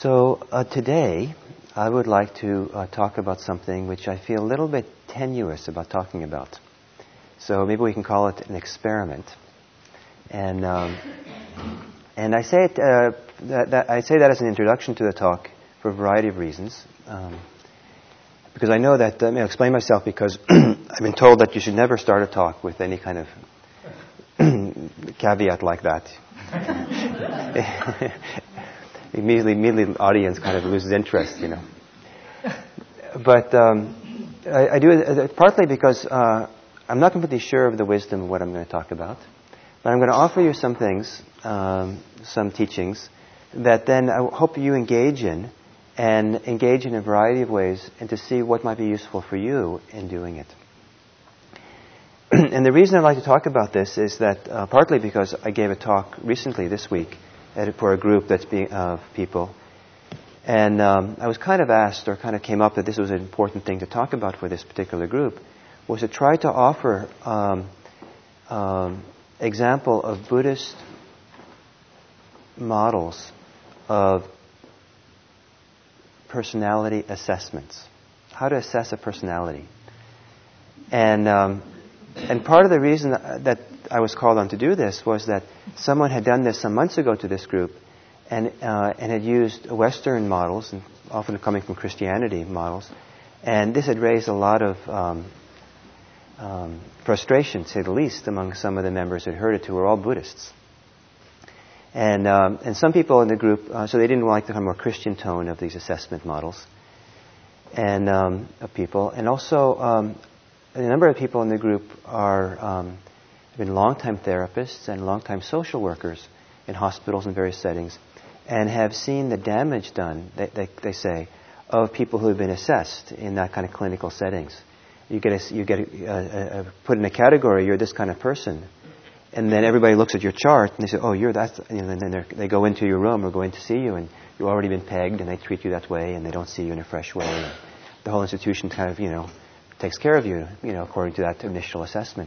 Today, I would like to talk about something which I feel a little bit tenuous about talking about. So maybe we can call it an experiment. And I say it I say that as an introduction to the talk for a variety of reasons. Because I know that I'll explain myself because I've been told that you should never start a talk with any kind of caveat like that. Immediately the audience kind of loses interest, you know. But I do it partly because I'm not completely sure of the wisdom of what I'm going to talk about. But I'm going to offer you some things, some teachings, that then I hope you engage in a variety of ways and to see what might be useful for you in doing it. And the reason I'd like to talk about this is that partly because I gave a talk recently this week for a group that's of people. And I was kind of asked, or kind of came up that this was an important thing to talk about for this particular group, was to try to offer example of Buddhist models of personality assessments. How to assess a personality. And part of the reason that I was called on to do this was that someone had done this some months ago to this group and had used Western models, and often coming from Christianity models, and this had raised a lot of frustration, to say the least, among some of the members who had heard it, who were all Buddhists. And some people in the group, so they didn't like the kind of more Christian tone of these assessment models and of people. And also, a number of people in the group have been long-time therapists and long-time social workers in hospitals and various settings, and have seen the damage done, they say, of people who have been assessed in that kind of clinical settings. You get put in a category, you're this kind of person, and then everybody looks at your chart and they say, "Oh, you're that," and then they go into your room or go in to see you, and you've already been pegged, and they treat you that way, and they don't see you in a fresh way. And the whole institution kind of, takes care of you, according to that initial assessment.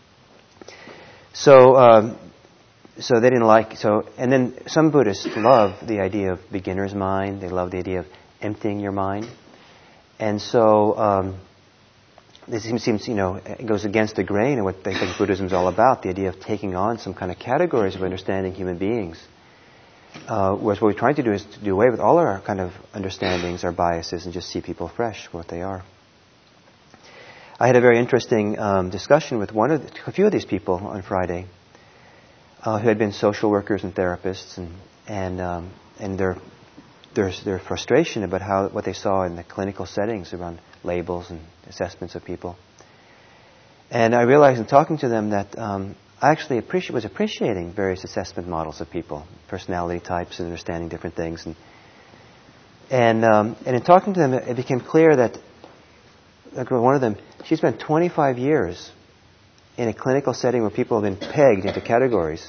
So they didn't like. And then some Buddhists love the idea of beginner's mind. They love the idea of emptying your mind, and so. This seems, it goes against the grain of what they think Buddhism is all about, the idea of taking on some kind of categories of understanding human beings. Whereas what we're trying to do is to do away with all our kind of understandings, our biases, and just see people fresh for what they are. I had a very interesting discussion with a few of these people on Friday who had been social workers and therapists, and their frustration about what they saw in the clinical settings around labels and assessments of people. And I realized in talking to them that I actually was appreciating various assessment models of people, personality types, and understanding different things. And in talking to them, it became clear that one of them, she spent 25 years in a clinical setting where people have been pegged into categories.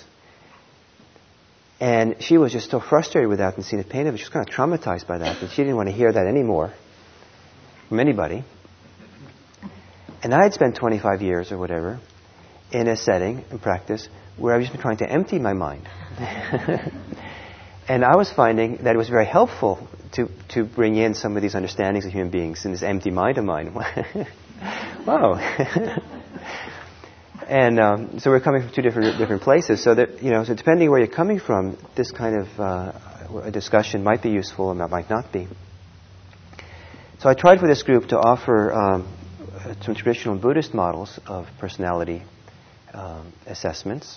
And she was just so frustrated with that and seeing the pain of it. She was kind of traumatized by that, and she didn't want to hear that anymore from anybody. And I had spent 25 years or whatever in a setting, in practice, where I've just been trying to empty my mind. And I was finding that it was very helpful to bring in some of these understandings of human beings in this empty mind of mine. Wow. And so we're coming from two different places. So that so depending where you're coming from, this kind of a discussion might be useful and that might not be. So I tried for this group to offer some traditional Buddhist models of personality assessments.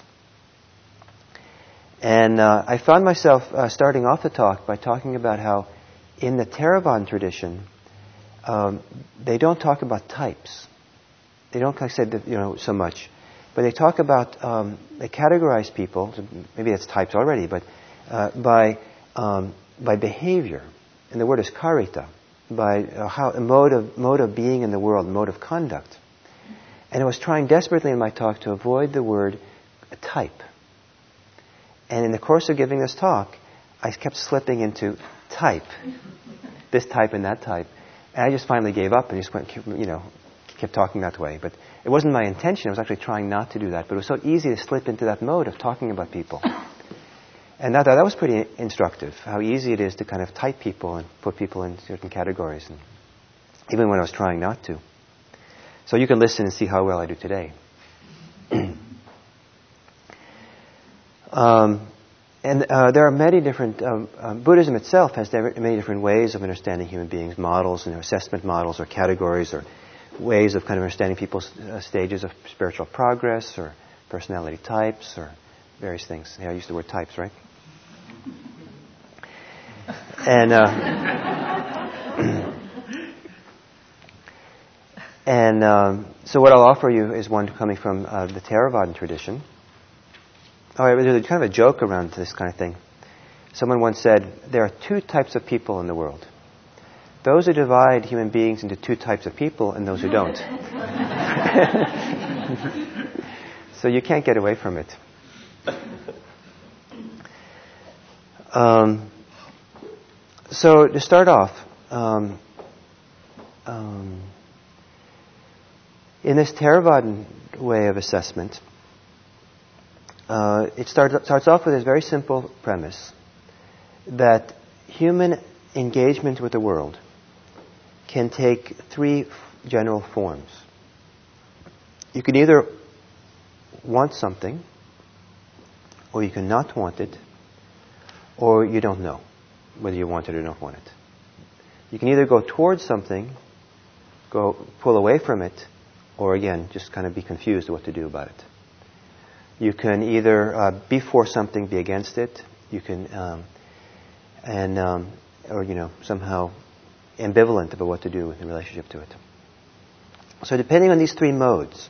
And I found myself starting off the talk by talking about how in the Theravada tradition, they don't talk about types. They don't, like I said, so much. But they talk about, they categorize people, maybe that's types already, but by behavior. And the word is karita. By a mode of being in the world, mode of conduct. And I was trying desperately in my talk to avoid the word type. And in the course of giving this talk, I kept slipping into type. This type and that type. And I just finally gave up and just kept talking that way. But it wasn't my intention. I was actually trying not to do that. But it was so easy to slip into that mode of talking about people. And I thought that was pretty instructive, how easy it is to kind of type people and put people in certain categories, and even when I was trying not to. So you can listen and see how well I do today. There are many different, Buddhism itself has many different ways of understanding human beings, models, assessment models or categories, or ways of kind of understanding people's stages of spiritual progress or personality types or various things. Yeah, I used the word types, right? And so what I'll offer you is one coming from the Theravadan tradition. There's kind of a joke around this kind of thing. Someone once said, there are two types of people in the world. Those who divide human beings into two types of people and those who don't. So you can't get away from it. So to start off, in this Theravadan way of assessment, it starts off with this very simple premise that human engagement with the world can take three general forms. You can either want something, or you can not want it, or you don't know whether you want it or don't want it. You can either go towards something, pull away from it, or again, just kind of be confused what to do about it. You can either be for something, be against it. You can, somehow ambivalent about what to do in relationship to it. So depending on these three modes,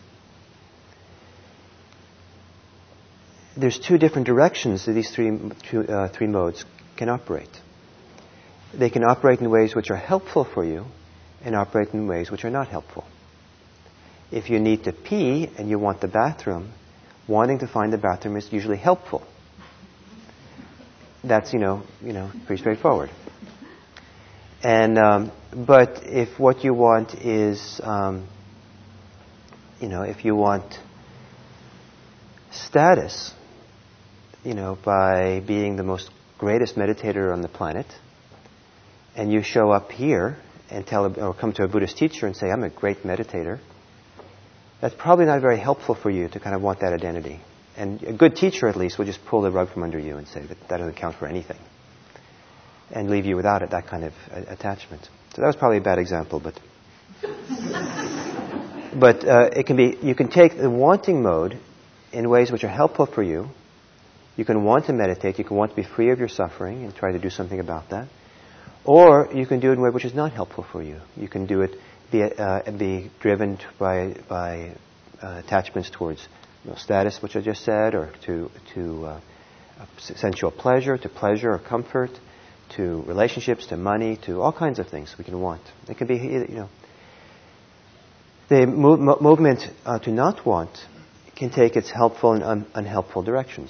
there's two different directions that these three modes can operate. They can operate in ways which are helpful for you and operate in ways which are not helpful. If you need to pee and you want the bathroom, wanting to find the bathroom is usually helpful. That's, pretty straightforward. And, but if what you want is, if you want status, by being the most greatest meditator on the planet, and you show up here and or come to a Buddhist teacher and say, I'm a great meditator, that's probably not very helpful for you to kind of want that identity. And a good teacher, at least, will just pull the rug from under you and say that doesn't count for anything, and leave you without it, that kind of attachment. So that was probably a bad example, but it can be. You can take the wanting mode in ways which are helpful for you. You can want to meditate. You can want to be free of your suffering and try to do something about that. Or you can do it in a way which is not helpful for you. You can do it be driven by attachments towards status, which I just said, or to sensual pleasure, to pleasure or comfort, to relationships, to money, to all kinds of things we can want. It can be, the movement to not want can take its helpful and unhelpful directions.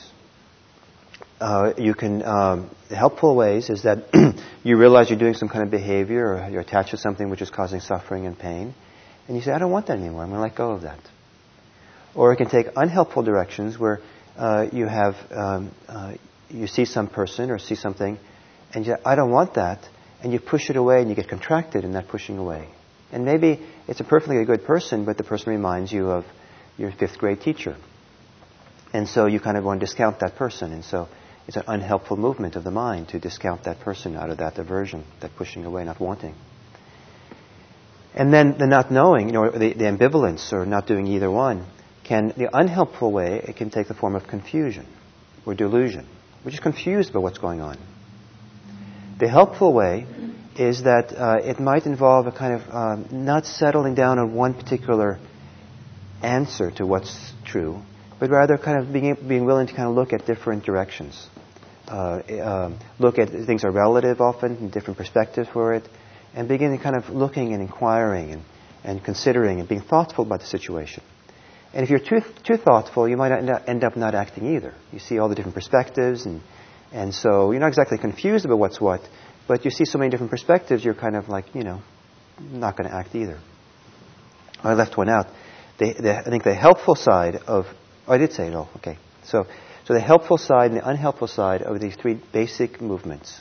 The helpful ways is that you realize you're doing some kind of behavior, or you're attached to something which is causing suffering and pain, and you say, I don't want that anymore, I'm going to let go of that. Or it can take unhelpful directions where you see some person or see something, and you say, I don't want that, and you push it away and you get contracted in that pushing away. And maybe it's a perfectly good person, but the person reminds you of your 5th grade teacher. And so you kind of want to discount that person, and so it's an unhelpful movement of the mind to discount that person out of that aversion, that pushing away, not wanting. And then the not knowing, the ambivalence or not doing either one, the unhelpful way, it can take the form of confusion or delusion. We're just confused about what's going on. The helpful way is that it might involve a kind of not settling down on one particular answer to what's true, but rather kind of being willing to kind of look at different directions. Look at things are relative often, and different perspectives for it, and begin kind of looking and inquiring and considering and being thoughtful about the situation. And if you're too thoughtful, you might end up not acting either. You see all the different perspectives, and so you're not exactly confused about what's what, but you see so many different perspectives, you're kind of like, not going to act either. I left one out. I think the helpful side of... Oh, I did say it all. Okay. So So the helpful side and the unhelpful side of these three basic movements.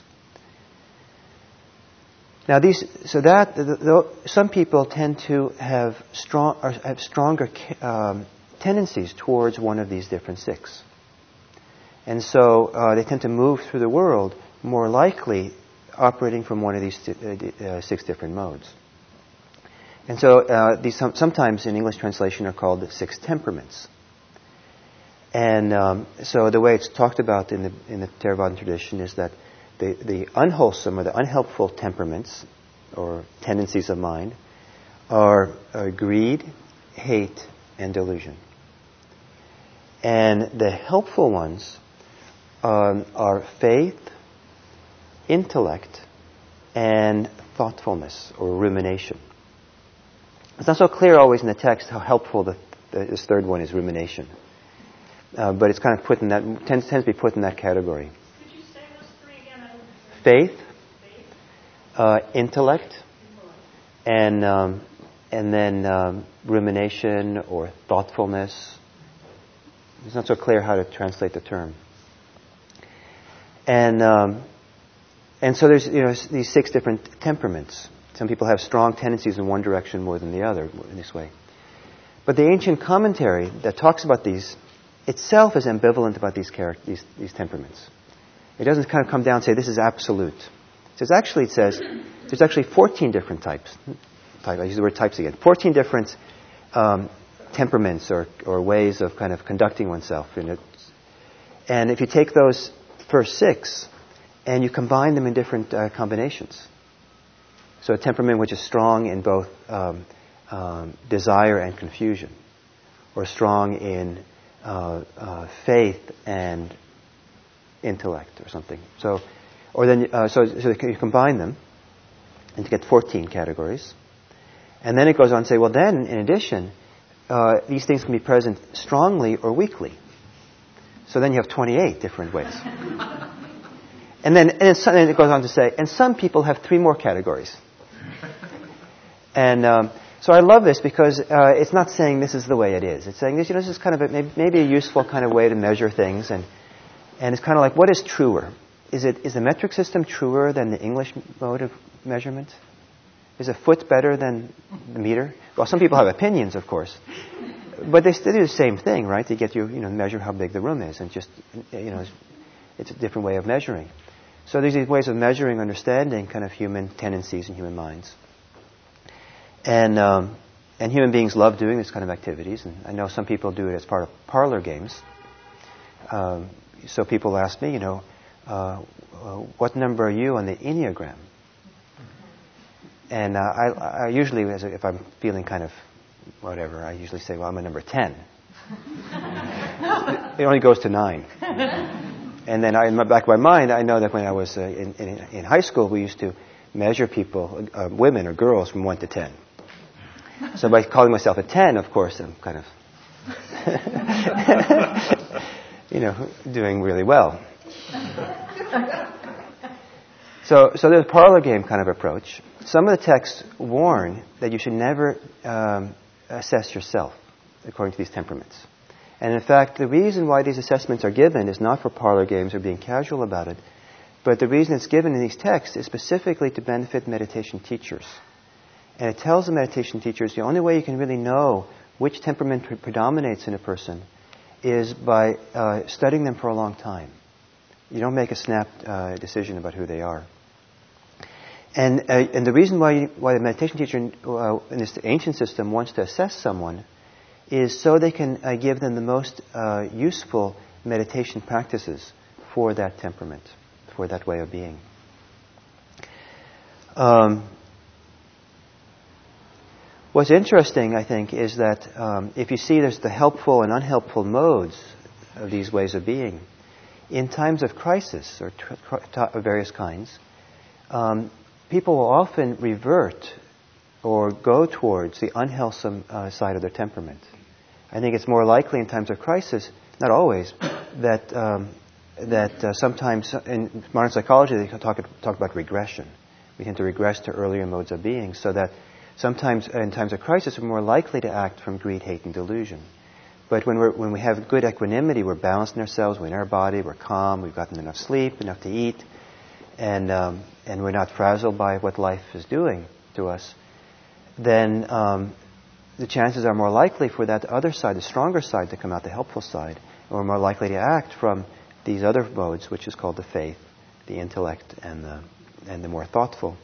Now, some people tend to have stronger tendencies towards one of these different six, and so they tend to move through the world more likely operating from one of these six different modes. And so these sometimes in English translation are called the six temperaments. And so the way it's talked about in the Theravadan tradition is that the unwholesome or the unhelpful temperaments or tendencies of mind are greed, hate, and delusion. And the helpful ones are faith, intellect, and thoughtfulness or rumination. It's not so clear always in the text how helpful this third one is, rumination. But it's kind of put in that, tends to be put in that category. Could you say those three again? Faith, intellect, and then rumination or thoughtfulness. It's not so clear how to translate the term. And so there's these six different temperaments. Some people have strong tendencies in one direction more than the other in this way. But the ancient commentary that talks about these itself is ambivalent about these temperaments. It doesn't kind of come down and say this is absolute. It says there's actually 14 different types. I use the word types again. 14 different temperaments or ways of kind of conducting oneself. And if you take those first six and you combine them in different combinations. So a temperament which is strong in both desire and confusion, or strong in faith and intellect, or something. So you combine them, and to get 14 categories. And then it goes on to say, well, then in addition, these things can be present strongly or weakly. So then you have 28 different ways. And then it goes on to say, and some people have 3 more categories. And so I love this because it's not saying this is the way it is. It's saying this is kind of maybe a useful kind of way to measure things. And it's kind of like, what is truer? Is the metric system truer than the English mode of measurement? Is a foot better than the meter? Well, some people have opinions, of course. But they still do the same thing, right? They get you measure how big the room is. And just, it's a different way of measuring. So there's these ways of measuring, understanding kind of human tendencies and human minds. And human beings love doing this kind of activities. And I know some people do it as part of parlor games. So people ask me, what number are you on the Enneagram? And I usually, if I'm feeling kind of whatever, I usually say, well, I'm a number 10. It only goes to 9. And then in the back of my mind, I know that when I was in high school, we used to measure people, women or girls, from 1 to 10. So by calling myself a 10, of course, I'm kind of, doing really well. So there's a parlor game kind of approach. Some of the texts warn that you should never assess yourself according to these temperaments. And in fact, the reason why these assessments are given is not for parlor games or being casual about it, but the reason it's given in these texts is specifically to benefit meditation teachers. And it tells the meditation teachers the only way you can really know which temperament predominates in a person is by studying them for a long time. You don't make a snap decision about who they are. And the reason why the meditation teacher in this ancient system wants to assess someone is so they can give them the most useful meditation practices for that temperament, for that way of being. What's interesting, I think, is that if you see there's the helpful and unhelpful modes of these ways of being, in times of crisis or of various kinds, people will often revert or go towards the unwholesome side of their temperament. I think it's more likely in times of crisis, not always, that sometimes in modern psychology they talk about regression. We tend to regress to earlier modes of being, so that sometimes in times of crisis we're more likely to act from greed, hate, and delusion. But when we have good equanimity, we're balanced in ourselves, we're in our body, we're calm, we've gotten enough sleep, enough to eat, and we're not frazzled by what life is doing to us, then the chances are more likely for that other side, the stronger side, to come out, the helpful side. And we're more likely to act from these other modes, which is called the faith, the intellect, and the more thoughtful.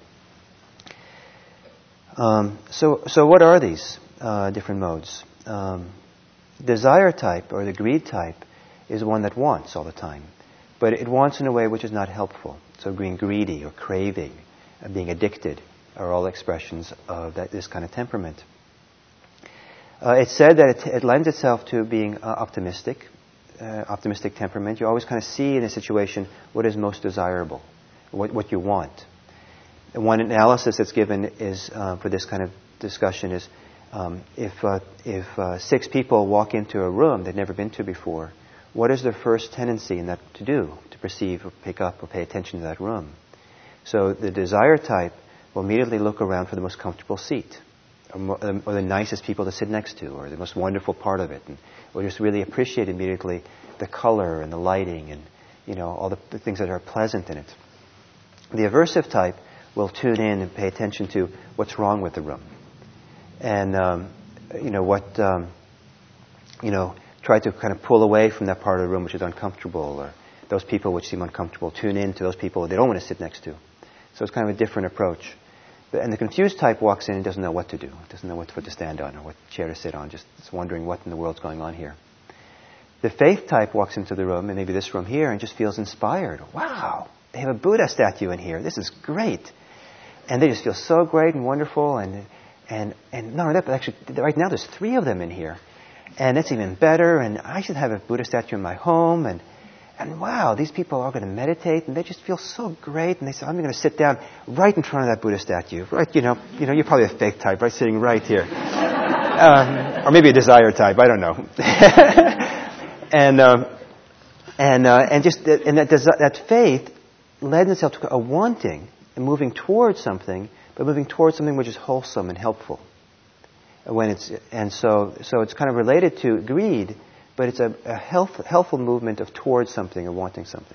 So what are these different modes? Desire type, or the greed type, is one that wants all the time. But it wants in a way which is not helpful. So being greedy or craving, being addicted, are all expressions of this kind of temperament. It's said that it lends itself to being optimistic temperament. You always kind of see in a situation what is most desirable, what you want. And one analysis that's given is for this kind of discussion is if 6 people walk into a room they've never been to before, what is their first tendency in that to do, to perceive or pick up or pay attention to that room? So the desire type will immediately look around for the most comfortable seat, or the nicest people to sit next to, or the most wonderful part of it, and we'll just really appreciate immediately the color and the lighting and all the things that are pleasant in it. The aversive type will tune in and pay attention to what's wrong with the room, and try to kind of pull away from that part of the room which is uncomfortable, or those people which seem uncomfortable. Tune in to those people they don't want to sit next to. So it's kind of a different approach. And the confused type walks in and doesn't know what to do, doesn't know what foot to stand on or what chair to sit on, just wondering what in the world's going on here. The faith type walks into the room, and maybe this room here, and just feels inspired. Wow, they have a Buddha statue in here. This is great. And they just feel so great and wonderful. And not only that, but actually right now there's 3 of them in here. And that's even better. And I should have a Buddha statue in my home. And wow, these people are going to meditate, and they just feel so great. And they say, I'm going to sit down right in front of that Buddha statue. Right, you're probably a faith type, right, sitting right here. Or maybe a desire type, I don't know. That faith lends itself to a wanting and moving towards something, but moving towards something which is wholesome and helpful. So it's kind of related to greed, but it's a helpful movement towards something or wanting something.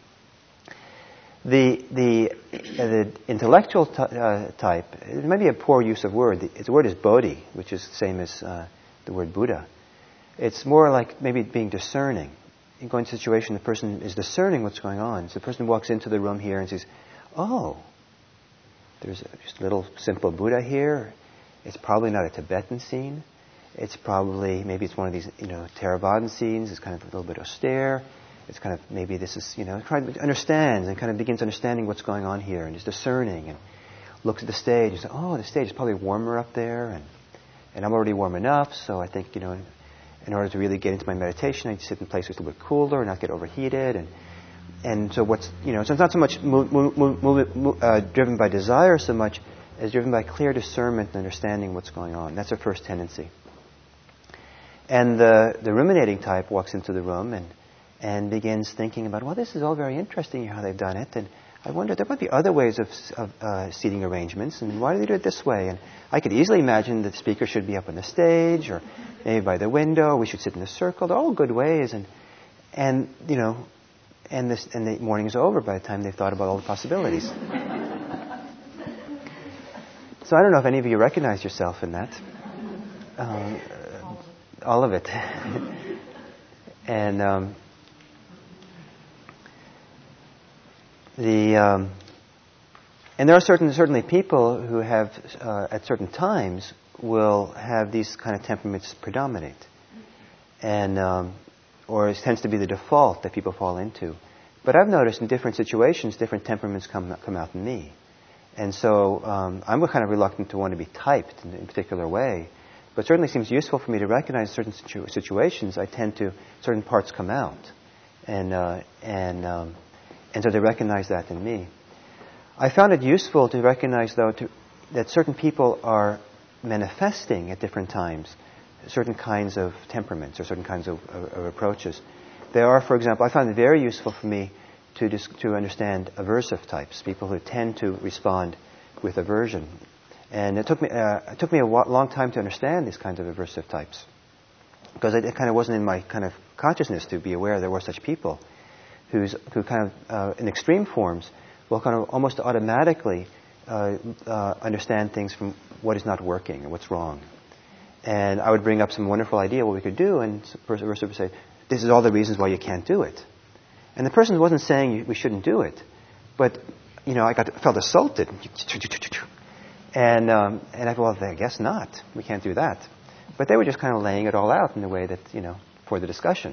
The intellectual type, it may be a poor use of word. The word is bodhi, which is the same as the word Buddha. It's more like maybe being discerning. You go into a situation, the person is discerning what's going on. So the person walks into the room here and says, oh, there's just a little simple Buddha here. It's probably not a Tibetan scene. It's probably, maybe it's one of these, Theravadan scenes. It's kind of a little bit austere. It's kind of, maybe this is, trying to understand and kind of begins understanding what's going on here and is discerning and looks at the stage and says, oh, the stage is probably warmer up there and I'm already warm enough, so I think, in order to really get into my meditation, I need to sit in places a little bit cooler and not get overheated. And so so it's not so much driven by desire so much as driven by clear discernment and understanding what's going on. That's our first tendency. And the ruminating type walks into the room and begins thinking about, well, this is all very interesting how they've done it, and I wonder, there might be other ways of seating arrangements, and why do they do it this way? And I could easily imagine that the speaker should be up on the stage, or maybe by the window, we should sit in a circle. They're all good ways, and the morning is over by the time they've thought about all the possibilities. So I don't know if any of you recognize yourself in that. All of it. And there are certainly people who have, at certain times, will have these kind of temperaments predominate, or it tends to be the default that people fall into. But I've noticed in different situations, different temperaments come out in me, and so I'm kind of reluctant to want to be typed in a particular way. But it certainly seems useful for me to recognize certain situations. Certain parts come out, and so they recognize that in me. I found it useful to recognize, though, that certain people are manifesting at different times certain kinds of temperaments or certain kinds of approaches. There are, for example, I found it very useful for me to understand aversive types, people who tend to respond with aversion. And it took me a long time to understand these kinds of aversive types. because it kind of wasn't in my kind of consciousness to be aware there were such people who kind of, in extreme forms, will kind of almost automatically understand things from what is not working and what's wrong. And I would bring up some wonderful idea what we could do, and the person would say, this is all the reasons why you can't do it. And the person wasn't saying we shouldn't do it, but I felt assaulted. And I thought, well, I guess not. We can't do that. But they were just kind of laying it all out in a way that, for the discussion.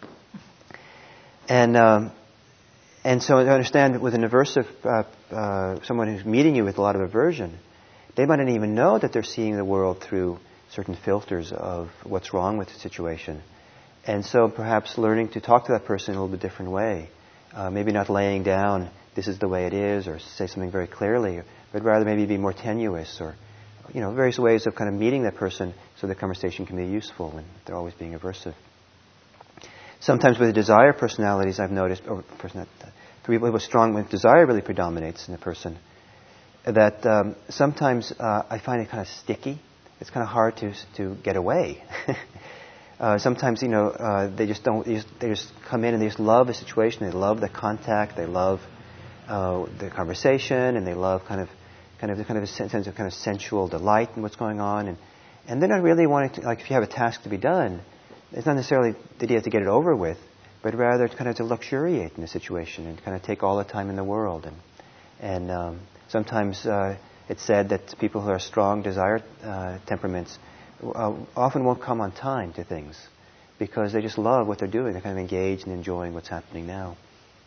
And so I understand with an aversive, someone who's meeting you with a lot of aversion, they might not even know that they're seeing the world through certain filters of what's wrong with the situation. And so perhaps learning to talk to that person in a little bit different way. Maybe not laying down, this is the way it is, or say something very clearly, but rather maybe be more tenuous, or various ways of kind of meeting that person so the conversation can be useful when they're always being aversive. Sometimes with the desire personalities, I've noticed, for people with strong, when desire really predominates in a person, that sometimes I find it kind of sticky. It's kind of hard to get away. Sometimes, they just don't. They just come in and they just love the situation. They love the contact. They love the conversation, and they love kind of a sense of kind of sensual delight in what's going on. And they're not really wanting to, like, if you have a task to be done, it's not necessarily the idea to get it over with, but rather kind of to luxuriate in the situation and kind of take all the time in the world. And sometimes it's said that people who are strong desire temperaments often won't come on time to things because they just love what they're doing. They're kind of engaged and enjoying what's happening now.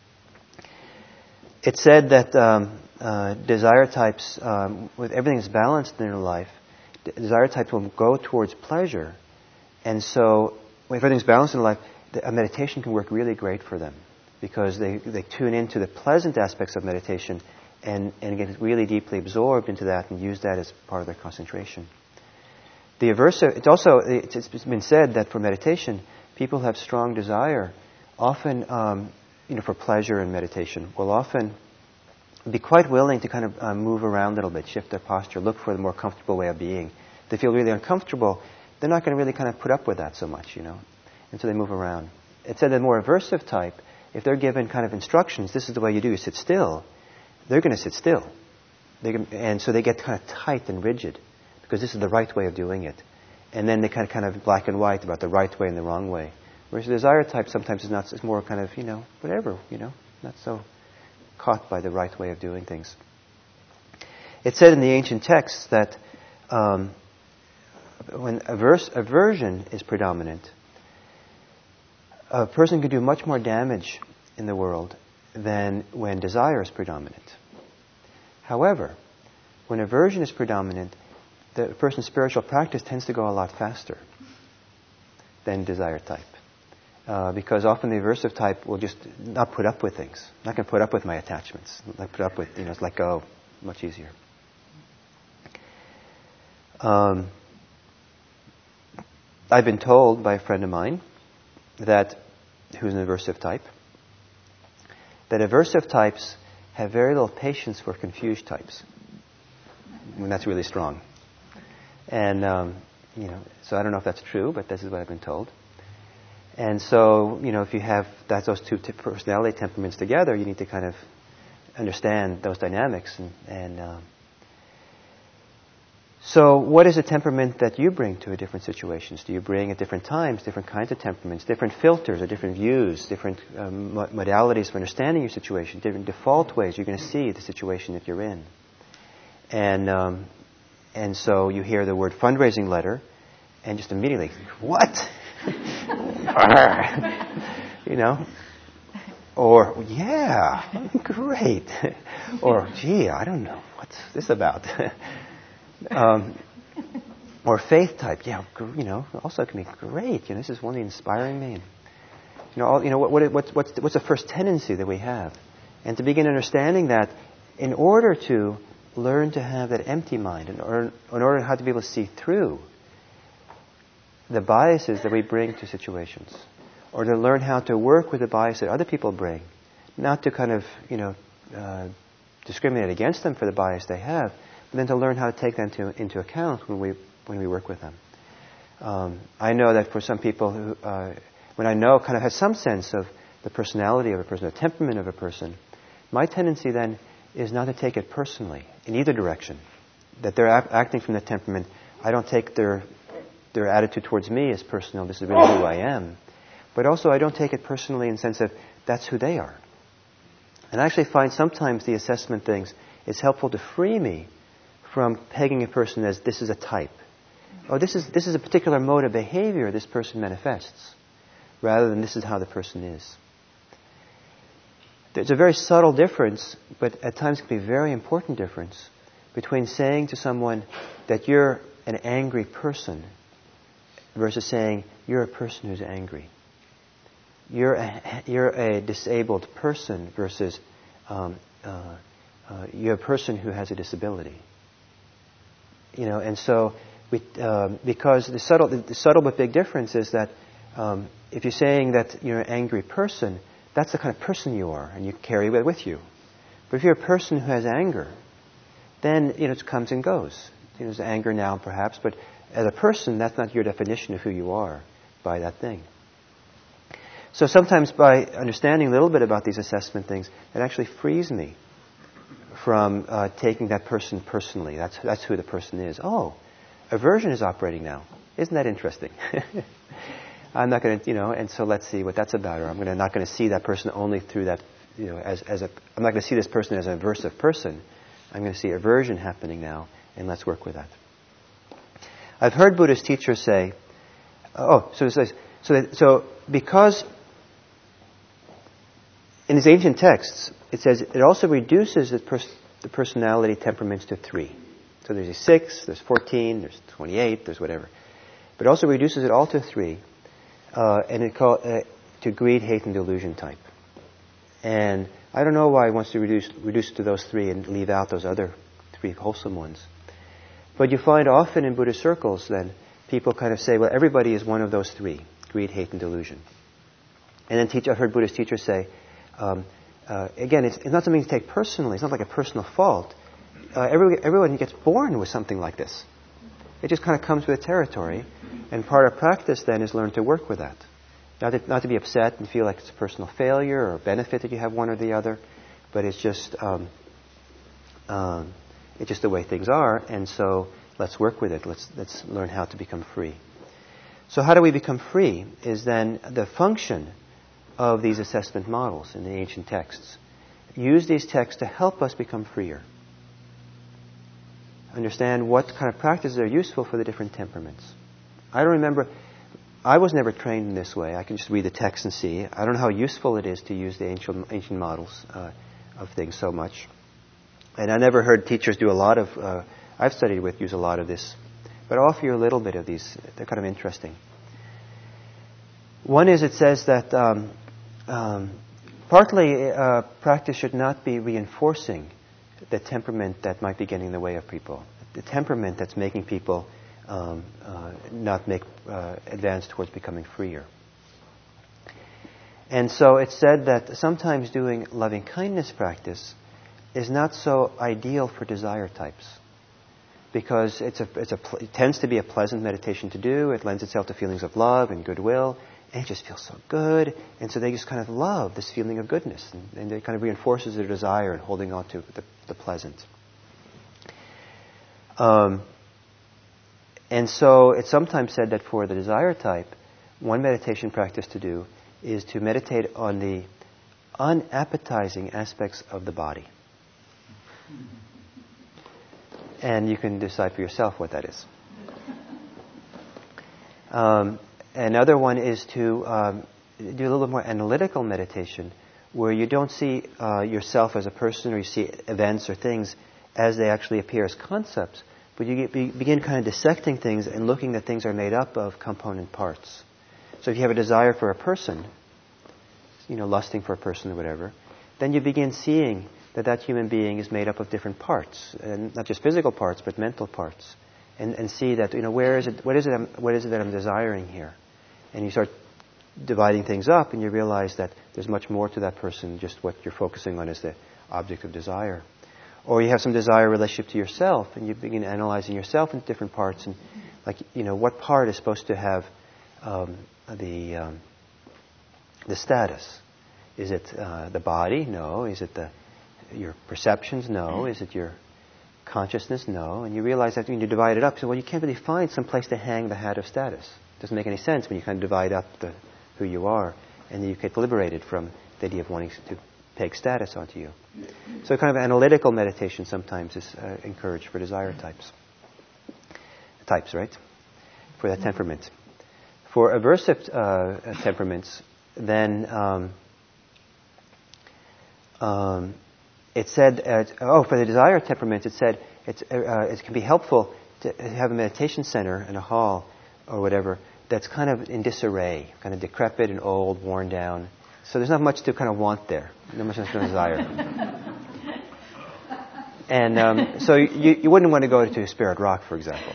It's said that desire types, with everything that's balanced in their life, desire types will go towards pleasure. And so, if everything's balanced in life, a meditation can work really great for them because they tune into the pleasant aspects of meditation and get really deeply absorbed into that and use that as part of their concentration. The aversive, it's been said that for meditation, people who have strong desire, often, for pleasure and meditation, will often be quite willing to kind of move around a little bit, shift their posture, look for the more comfortable way of being. If they feel really uncomfortable, they're not going to really kind of put up with that so much, and so they move around. It's said that the more aversive type, if they're given kind of instructions, this is the way you do, you sit still, they're going to sit still. And so they get kind of tight and rigid because this is the right way of doing it. And then they kind of black and white about the right way and the wrong way. Whereas the desire type sometimes is not, it's more kind of, whatever, not so caught by the right way of doing things. It's said in the ancient texts that when aversion is predominant, a person can do much more damage in the world than when desire is predominant. However, when aversion is predominant, the person's spiritual practice tends to go a lot faster than desire type. Because often the aversive type will just not put up with things. Not going to put up with my attachments. Not put up with, let go. Much easier. I've been told by a friend of mine who's an aversive type, that aversive types have very little patience for confused types. When that's really strong. And, so I don't know if that's true, but this is what I've been told. And so, if you have those two personality temperaments together, you need to kind of understand those dynamics. So what is a temperament that you bring to different situations? Do you bring at different times different kinds of temperaments, different filters or different views, different modalities for understanding your situation, different default ways you're going to see the situation that you're in? And so you hear the word fundraising letter and just immediately, what? Or, yeah, great. Or, gee, I don't know, what's this about? Or faith type, also can be great. This is one inspiring me. What's the first tendency that we have? And to begin understanding that, in order to learn to have that empty mind, in order how to be able to see through the biases that we bring to situations, or to learn how to work with the bias that other people bring, not to kind of discriminate against them for the bias they have, but then to learn how to take them into account when we work with them. I know that for some people who, when I know, kind of have some sense of the personality of a person, the temperament of a person, my tendency then is not to take it personally in either direction. That they're acting from the temperament, I don't take their attitude towards me as personal, this is really who I am. But also I don't take it personally in the sense of that's who they are. And I actually find sometimes the assessment things, it's helpful to free me from pegging a person as this is a type. Oh, this is a particular mode of behavior this person manifests, rather than this is how the person is. There's a very subtle difference, but at times it can be a very important difference, between saying to someone that you're an angry person versus saying you're a person who's angry. You're a disabled person versus you're a person who has a disability. And so because the subtle but big difference is that if you're saying that you're an angry person, that's the kind of person you are, and you carry it with you. But if you're a person who has anger, then it comes and goes. There's anger now, perhaps, but as a person, that's not your definition of who you are by that thing. So sometimes by understanding a little bit about these assessment things, it actually frees me from taking that person personally. That's who the person is. Oh, aversion is operating now. Isn't that interesting? I'm not going to, and so let's see what that's about. Or I'm not going to see that person only through that, I'm not going to see this person as an aversive person. I'm going to see aversion happening now, and let's work with that. I've heard Buddhist teachers say, so because in these ancient texts, it says it also reduces the personality temperaments to 3. So there's 6, there's 14, there's 28, there's whatever. But it also reduces it all to 3, and it to greed, hate, and delusion type. And I don't know why it wants to reduce it to those 3 and leave out those other 3 wholesome ones. But you find often in Buddhist circles then, people kind of say, well, everybody is one of those 3, greed, hate, and delusion. And then I've heard Buddhist teachers say, again, it's not something to take personally. It's not like a personal fault. Everyone gets born with something like this. It just kind of comes with the territory. And part of practice then is learn to work with that. Not to be upset and feel like it's a personal failure or benefit that you have one or the other, but it's just the way things are. And so let's work with it. Let's learn how to become free. So how do we become free is then the function of these assessment models in the ancient texts. Use these texts to help us become freer. Understand what kind of practices are useful for the different temperaments. I don't remember, I was never trained in this way. I can just read the text and see. I don't know how useful it is to use the ancient models of things so much. And I never heard teachers do a lot of, I've studied with, use a lot of this. But I'll offer you a little bit of these. They're kind of interesting. One is it says that partly practice should not be reinforcing the temperament that might be getting in the way of people. The temperament that's making people not make advance towards becoming freer. And so it's said that sometimes doing loving kindness practice is not so ideal for desire types, because it tends to be a pleasant meditation to do. It lends itself to feelings of love and goodwill, and it just feels so good. And so they just kind of love this feeling of goodness, and it kind of reinforces their desire and holding on to the pleasant. And so it's sometimes said that for the desire type, one meditation practice to do is to meditate on the unappetizing aspects of the body. And you can decide for yourself what that is. Another one is to do a little bit more analytical meditation, where you don't see yourself as a person, or you see events or things as they actually appear as concepts, but you begin kind of dissecting things and looking that things are made up of component parts. So if you have a desire for a person, lusting for a person or whatever, then you begin seeing that human being is made up of different parts, and not just physical parts, but mental parts, and see that what is it that I'm desiring here, and you start dividing things up, and you realize that there's much more to that person, just what you're focusing on is the object of desire. Or you have some desire relationship to yourself, and you begin analyzing yourself in different parts, and what part is supposed to have the status? Is it the body? No. Is it your perceptions? No. Is it your consciousness? No. And you realize that when you divide it up, so you can't really find some place to hang the hat of status. It doesn't make any sense when you kind of divide up who you are, and you get liberated from the idea of wanting to take status onto you. So kind of analytical meditation sometimes is encouraged for desire types. Types, right? For that temperament. For aversive temperaments, then it said, for the desire temperament, it said it can be helpful to have a meditation center in a hall or whatever that's kind of in disarray, kind of decrepit and old, worn down. So there's not much to kind of want there, not much to desire. And so you wouldn't want to go to Spirit Rock, for example.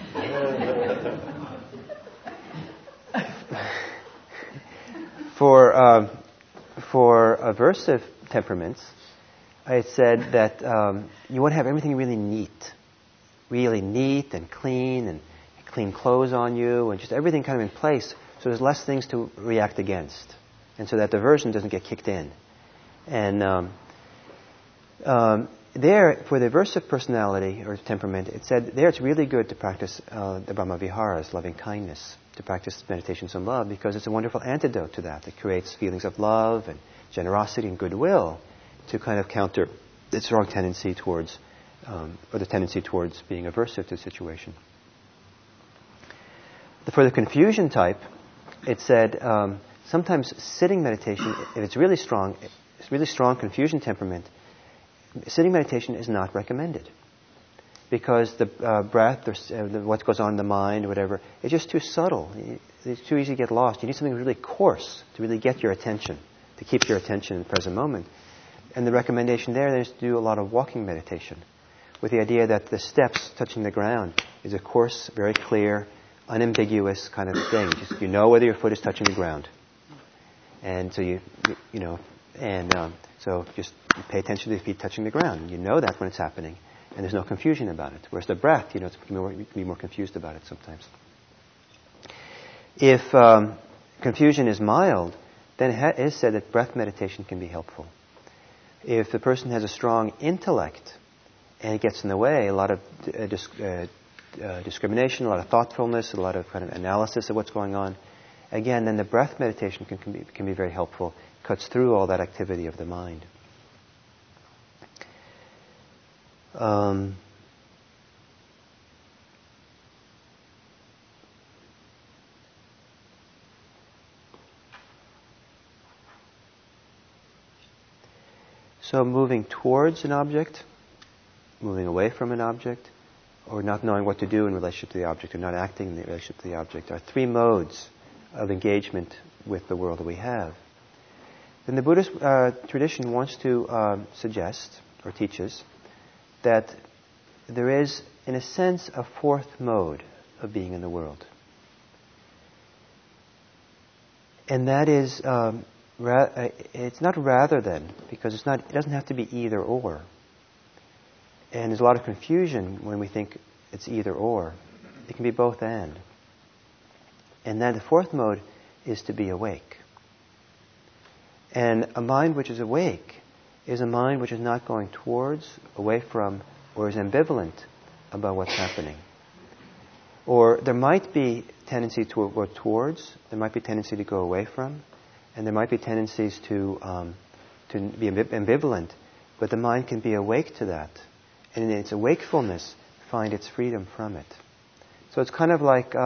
For aversive temperaments, I said that you want to have everything really neat and clean clothes on you, and just everything kind of in place, so there's less things to react against, and so that diversion doesn't get kicked in. And there, for the aversive personality or temperament, it said there it's really good to practice the Brahma Viharas, loving kindness, to practice meditations on love, because it's a wonderful antidote to that. It creates feelings of love and generosity and goodwill to kind of counter the strong tendency towards, or the tendency towards being aversive to the situation. For the confusion type, it said sometimes sitting meditation, if it's really strong confusion temperament, sitting meditation is not recommended, because the breath or what goes on in the mind or whatever is just too subtle. It's too easy to get lost. You need something really coarse to really get your attention, to keep your attention in the present moment. And the recommendation there is to do a lot of walking meditation, with the idea that the steps touching the ground is a coarse, very clear, unambiguous kind of thing. Just you know whether your foot is touching the ground, and so so just pay attention to the feet touching the ground. You know that when it's happening, and there's no confusion about it. Whereas the breath, you can be more confused about it sometimes. If confusion is mild, then it is said that breath meditation can be helpful. If the person has a strong intellect and it gets in the way, a lot of discrimination, a lot of thoughtfulness, a lot of kind of analysis of what's going on, again, then the breath meditation can be very helpful. Cuts through all that activity of the mind. So moving towards an object, moving away from an object, or not knowing what to do in relationship to the object, or not acting in relationship to the object, are three modes of engagement with the world that we have. Then the Buddhist tradition wants to suggest, or teaches, that there is, in a sense, a fourth mode of being in the world. And that is, it's not rather than, because it doesn't have to be either or. And there's a lot of confusion when we think it's either or. It can be both and. And then the fourth mode is to be awake. And a mind which is awake is a mind which is not going towards, away from, or is ambivalent about what's happening. Or there might be tendency to go towards, there might be tendency to go away from, and there might be tendencies to be ambivalent, but the mind can be awake to that. And in its wakefulness, find its freedom from it. So it's kind of like,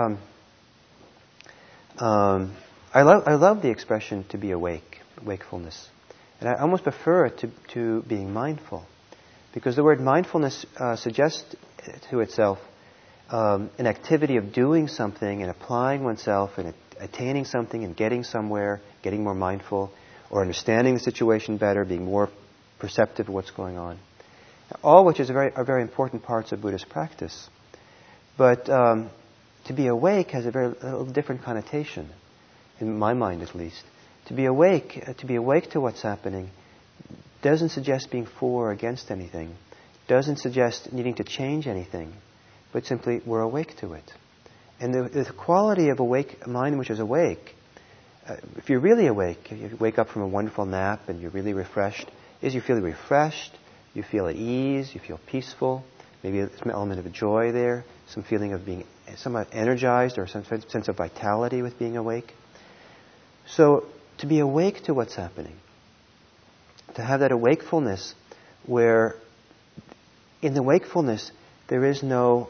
I love the expression to be awake, wakefulness. And I almost prefer it to being mindful. Because the word mindfulness suggests to itself an activity of doing something and applying oneself and attaining something and getting somewhere, getting more mindful, or understanding the situation better, being more perceptive of what's going on. All which are very important parts of Buddhist practice. But to be awake has a little different connotation, in my mind at least. To be awake to what's happening, doesn't suggest being for or against anything. doesn't suggest needing to change anything, but simply we're awake to it. And the quality of a mind which is awake, if you're really awake, if you wake up from a wonderful nap and you're really refreshed, is you feel refreshed, you feel at ease, you feel peaceful, maybe there's an element of joy there, some feeling of being somewhat energized or some sense of vitality with being awake. So to be awake to what's happening, to have that awakefulness where in the wakefulness there is no...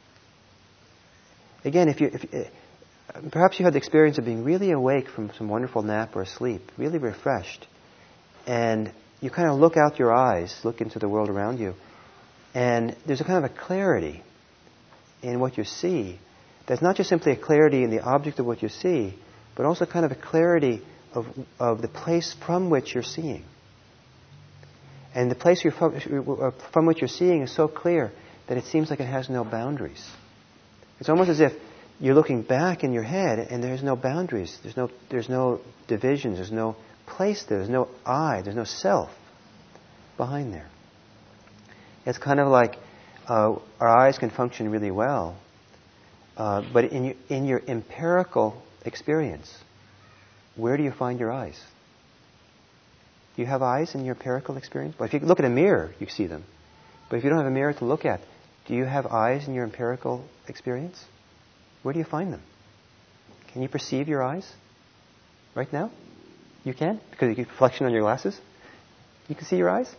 Again, perhaps you had the experience of being really awake from some wonderful nap or sleep, really refreshed, and you kind of look out your eyes, look into the world around you, and there's a kind of a clarity in what you see. That's not just simply a clarity in the object of what you see, but also kind of a clarity of the place from which you're seeing. And the place from which you're seeing is so clear that it seems like it has no boundaries. It's almost as if you're looking back in your head and there's no boundaries. There's no divisions. There's no place there. There's no I. There's no self behind there. It's kind of like our eyes can function really well, but in your empirical experience, where do you find your eyes? Do you have eyes in your empirical experience? Well, if you look at a mirror, you see them. But if you don't have a mirror to look at, do you have eyes in your empirical experience? Where do you find them? Can you perceive your eyes right now? You can? Because you get reflection on your glasses? You can see your eyes?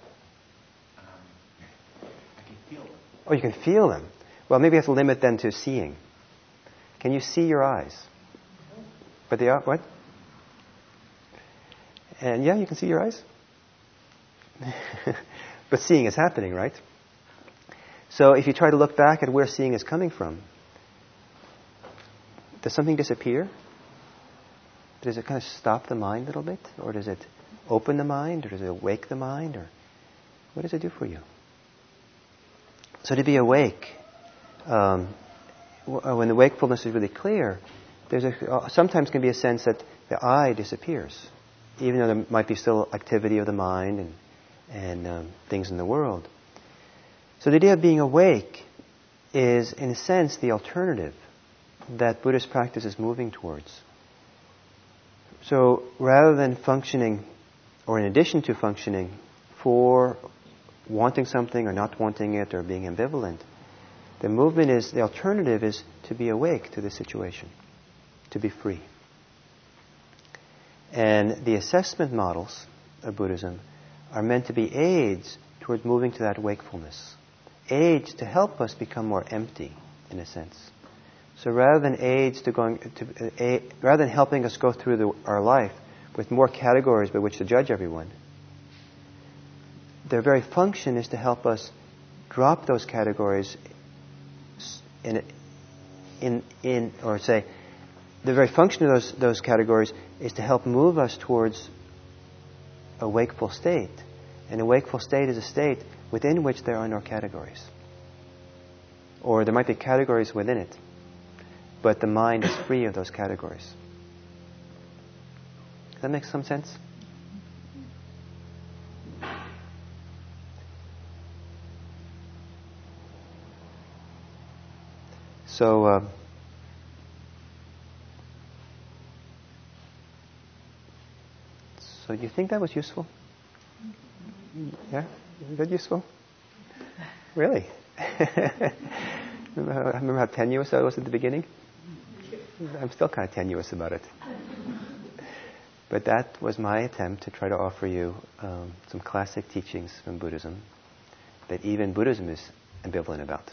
I can feel them. Oh, you can feel them. Well, maybe you have to limit then to seeing. Can you see your eyes? But they are, what? And yeah, you can see your eyes. But seeing is happening, right? So if you try to look back at where seeing is coming from, does something disappear? Does it kind of stop the mind a little bit? Or does it open the mind? Or does it awake the mind? Or what does it do for you? So to be awake, when the wakefulness is really clear, sometimes can be a sense that the I disappears, even though there might be still activity of the mind and things in the world. So the idea of being awake is, in a sense, the alternative that Buddhist practice is moving towards. So rather than functioning, or in addition to functioning, for wanting something or not wanting it or being ambivalent, the alternative is to be awake to the situation, to be free. And the assessment models of Buddhism are meant to be aids towards moving to that wakefulness. Aids to help us become more empty, in a sense. So rather than rather than helping us go through our life with more categories by which to judge everyone, their very function is to help us drop those categories the very function of those categories is to help move us towards a wakeful state. And a wakeful state is a state within which there are no categories. Or there might be categories within it, but the mind is free of those categories. Does that make some sense? So, do you think that was useful? Yeah? Was that useful? Really? Remember how tenuous I was at the beginning? I'm still kind of tenuous about it. But that was my attempt to try to offer you some classic teachings from Buddhism that even Buddhism is ambivalent about.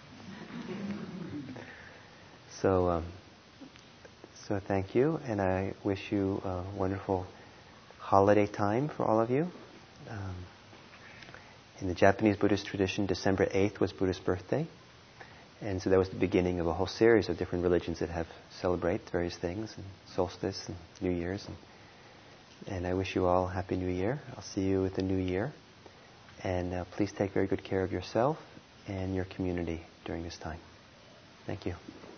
So thank you, and I wish you a wonderful holiday time for all of you. In the Japanese Buddhist tradition, December 8th was Buddha's birthday. And so that was the beginning of a whole series of different religions that celebrate various things, and solstice and New Year's. And I wish you all a Happy New Year. I'll see you at the New Year. And please take very good care of yourself and your community during this time. Thank you.